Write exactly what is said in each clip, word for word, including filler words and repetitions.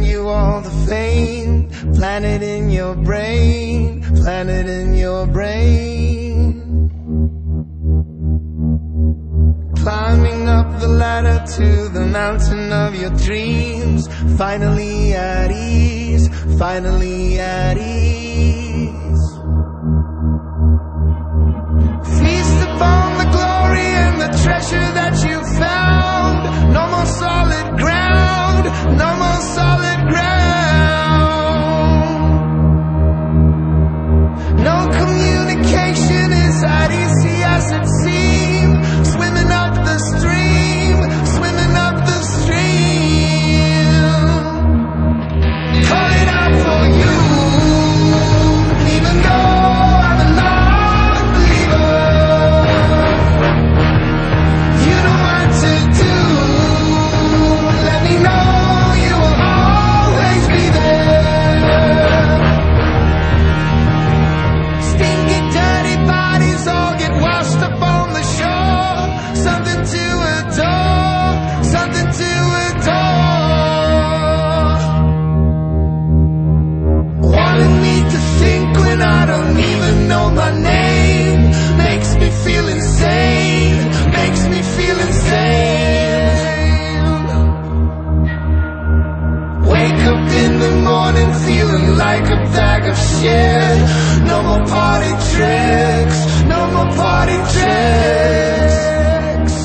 giving you all the fame. Plant it in your brain, plant it in your brain. Climbing up the ladder to the mountain of your dreams. Finally at ease, finally at ease. Feast upon the glory and the treasure that you found. No more solid ground, no more solid ground. No communication is as easy as it seems. Swimming up the stream, swimming up the stream. Calling out for you, even though I'm a non-believer. You know what to do. Let me know you will always be there. Stinky, dirty bodies all get washed up on the shore. Something to adore, something to adore. Wanting me to think when I don't even know my name. Makes me feel insane, makes me feel insane. Wake up in the morning feeling like a bag of shit. No more party tricks, no more party tricks.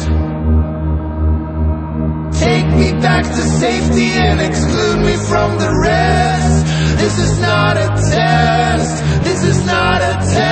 Take me back to safety and exclude me from the rest. This is not a test, this is not a test.